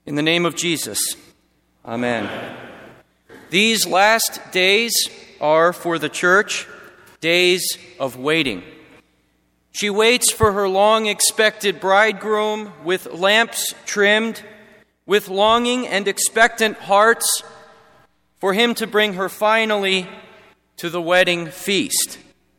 In the name of Jesus, amen. These last days are for the church days of waiting. She waits for her long-expected bridegroom with lamps trimmed, with longing and expectant hearts, for him to bring her finally to the wedding feast.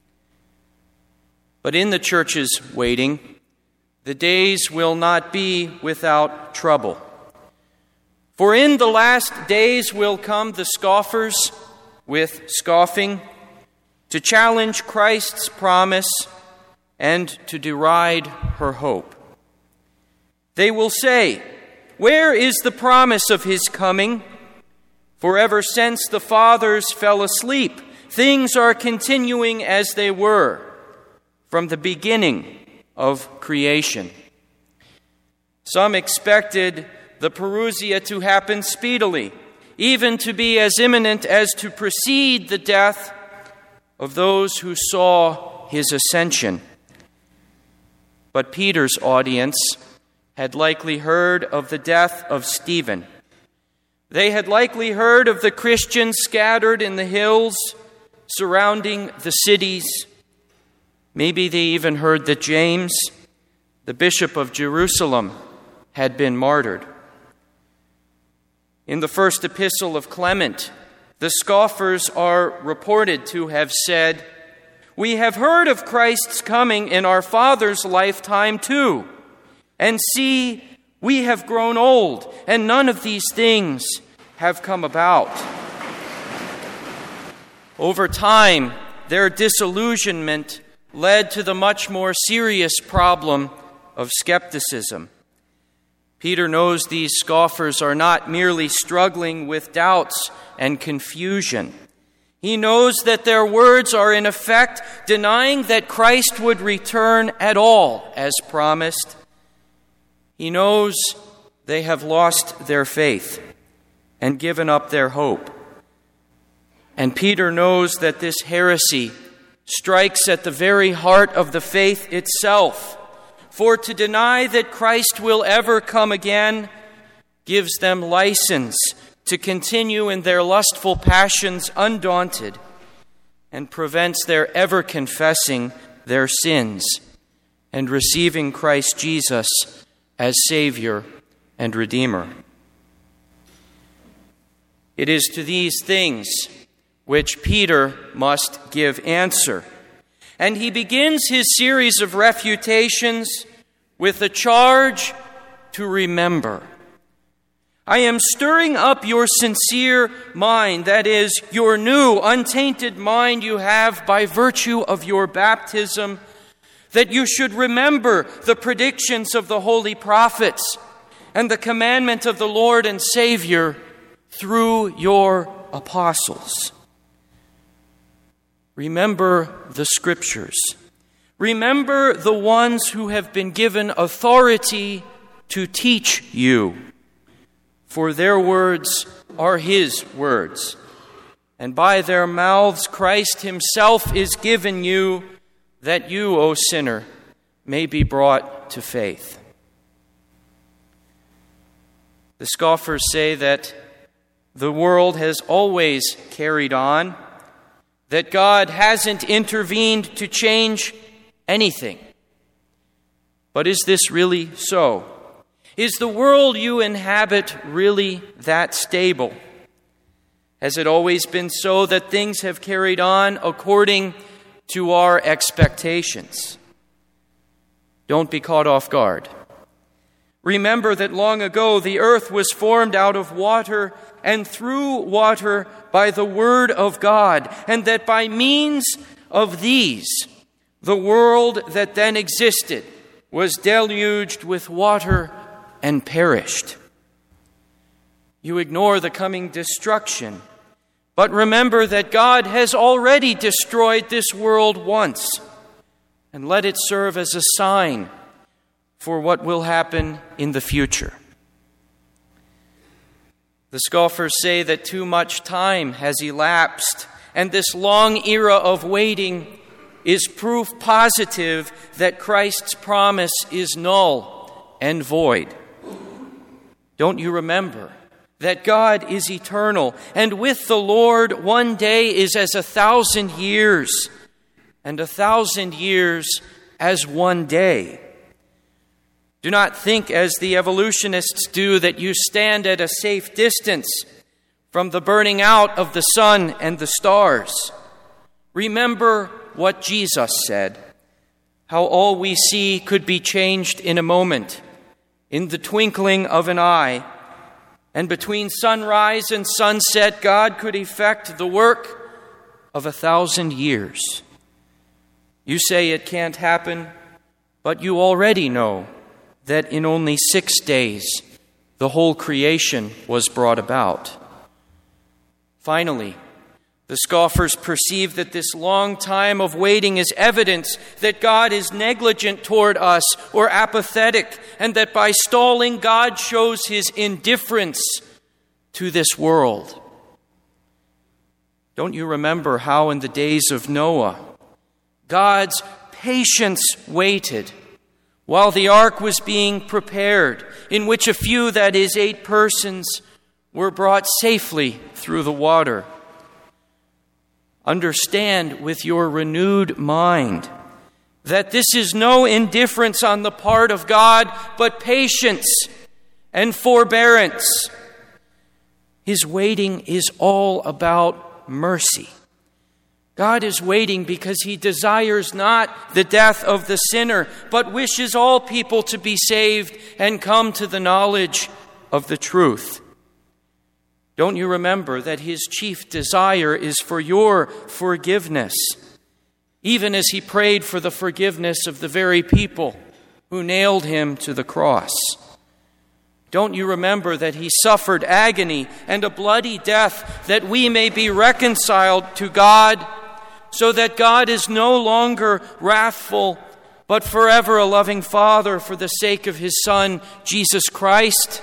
But in the church's waiting, the days will not be without trouble. For in the last days will come the scoffers with scoffing, to challenge Christ's promise and to deride her hope. They will say, "Where is the promise of his coming? For ever since the fathers fell asleep, things are continuing as they were from the beginning of creation." Some expected the parousia to happen speedily, even to be as imminent as to precede the death of those who saw his ascension. But Peter's audience had likely heard of the death of Stephen. They had likely heard of the Christians scattered in the hills surrounding the cities. Maybe they even heard that James, the bishop of Jerusalem, had been martyred. In the first epistle of Clement, the scoffers are reported to have said, "We have heard of Christ's coming in our father's lifetime too. And see, we have grown old, and none of these things have come about." Over time, their disillusionment led to the much more serious problem of skepticism. Peter knows these scoffers are not merely struggling with doubts and confusion. He knows that their words are in effect denying that Christ would return at all as promised. He knows they have lost their faith and given up their hope. And Peter knows that this heresy strikes at the very heart of the faith itself. For to deny that Christ will ever come again gives them license to continue in their lustful passions undaunted and prevents their ever confessing their sins and receiving Christ Jesus as Savior and Redeemer. It is to these things which Peter must give answer. And he begins his series of refutations with a charge to remember. "I am stirring up your sincere mind," that is, your new, untainted mind you have by virtue of your baptism, "that you should remember the predictions of the holy prophets and the commandment of the Lord and Savior through your apostles." Remember the Scriptures. Remember the ones who have been given authority to teach you. For their words are his words. And by their mouths Christ himself is given you, that you, O sinner, may be brought to faith. The scoffers say that the world has always carried on, that God hasn't intervened to change anything. But is this really so? Is the world you inhabit really that stable? Has it always been so that things have carried on according to our expectations? Don't be caught off guard. Remember that long ago the earth was formed out of water and through water by the word of God, and that by means of these, the world that then existed was deluged with water and perished. You ignore the coming destruction, but remember that God has already destroyed this world once, and let it serve as a sign for what will happen in the future. The scoffers say that too much time has elapsed, and this long era of waiting is proof positive that Christ's promise is null and void. Don't you remember that God is eternal, and with the Lord 1 day is as 1,000 years, and 1,000 years as 1 day? Do not think, as the evolutionists do, that you stand at a safe distance from the burning out of the sun and the stars. Remember what Jesus said, how all we see could be changed in a moment, in the twinkling of an eye, and between sunrise and sunset, God could effect the work of 1,000 years. You say it can't happen, but you already know that in only 6 days the whole creation was brought about. Finally, the scoffers perceive that this long time of waiting is evidence that God is negligent toward us or apathetic, and that by stalling, God shows his indifference to this world. Don't you remember how in the days of Noah, God's patience waited while the ark was being prepared, in which a few, that is 8 persons, were brought safely through the water? Understand with your renewed mind that this is no indifference on the part of God, but patience and forbearance. His waiting is all about mercy. God is waiting because he desires not the death of the sinner, but wishes all people to be saved and come to the knowledge of the truth. Don't you remember that his chief desire is for your forgiveness, even as he prayed for the forgiveness of the very people who nailed him to the cross? Don't you remember that he suffered agony and a bloody death that we may be reconciled to God, so that God is no longer wrathful, but forever a loving Father for the sake of his Son, Jesus Christ?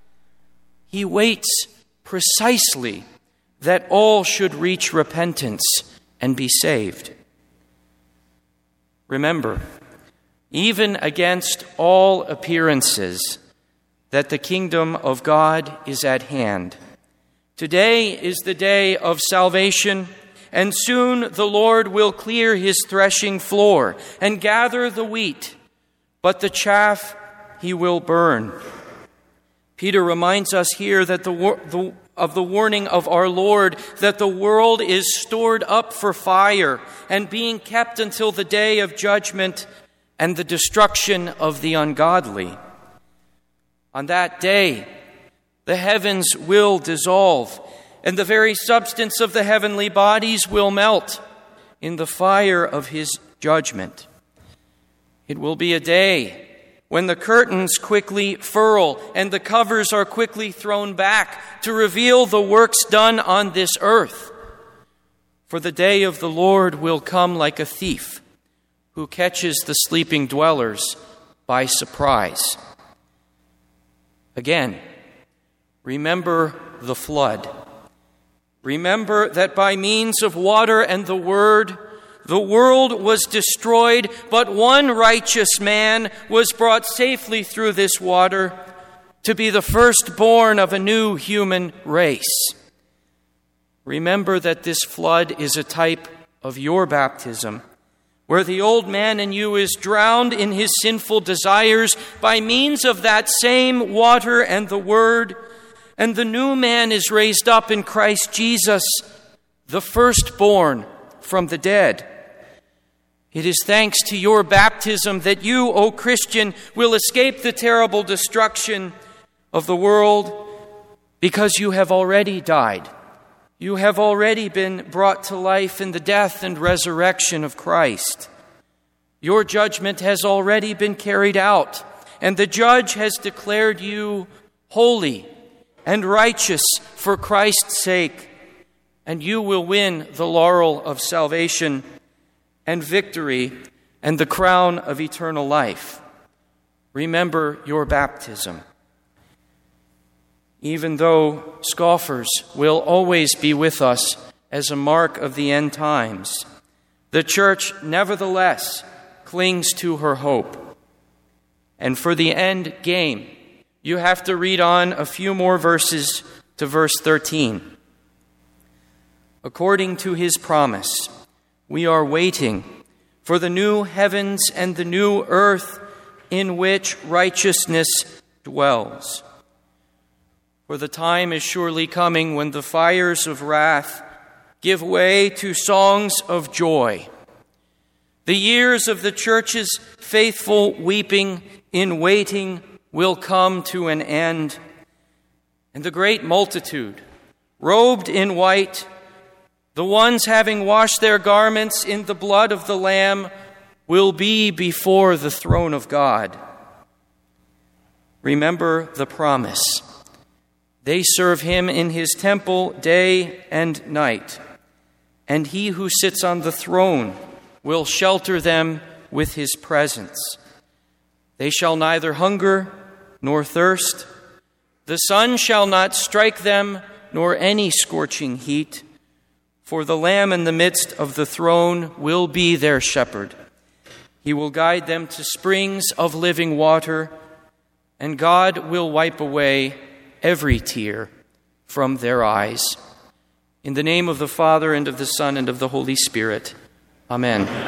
He waits precisely that all should reach repentance and be saved. Remember, even against all appearances, that the kingdom of God is at hand. Today is the day of salvation, and soon the Lord will clear his threshing floor and gather the wheat, but the chaff he will burn. Peter reminds us here that of the warning of our Lord that the world is stored up for fire and being kept until the day of judgment and the destruction of the ungodly. On that day, the heavens will dissolve, and the very substance of the heavenly bodies will melt in the fire of his judgment. It will be a day when the curtains quickly furl and the covers are quickly thrown back to reveal the works done on this earth. For the day of the Lord will come like a thief who catches the sleeping dwellers by surprise. Again, remember the flood. Remember that by means of water and the word, the world was destroyed, but one righteous man was brought safely through this water to be the firstborn of a new human race. Remember that this flood is a type of your baptism, where the old man in you is drowned in his sinful desires by means of that same water and the word, and the new man is raised up in Christ Jesus, the firstborn from the dead. It is thanks to your baptism that you, O Christian, will escape the terrible destruction of the world, because you have already died. You have already been brought to life in the death and resurrection of Christ. Your judgment has already been carried out, and the judge has declared you holy and righteous for Christ's sake, and you will win the laurel of salvation and victory and the crown of eternal life. Remember your baptism. Even though scoffers will always be with us as a mark of the end times, the church nevertheless clings to her hope. And for the end game, You have to read on a few more verses to verse 13. According to his promise, we are waiting for the new heavens and the new earth in which righteousness dwells. For the time is surely coming when the fires of wrath give way to songs of joy. The years of the church's faithful weeping in waiting will come to an end, and the great multitude, robed in white, the ones having washed their garments in the blood of the Lamb, will be before the throne of God. Remember the promise. They serve him in his temple day and night, and he who sits on the throne will shelter them with his presence. They shall neither hunger nor thirst. The sun shall not strike them, nor any scorching heat. For the Lamb in the midst of the throne will be their shepherd. He will guide them to springs of living water, and God will wipe away every tear from their eyes. In the name of the Father, and of the Son, and of the Holy Spirit. Amen.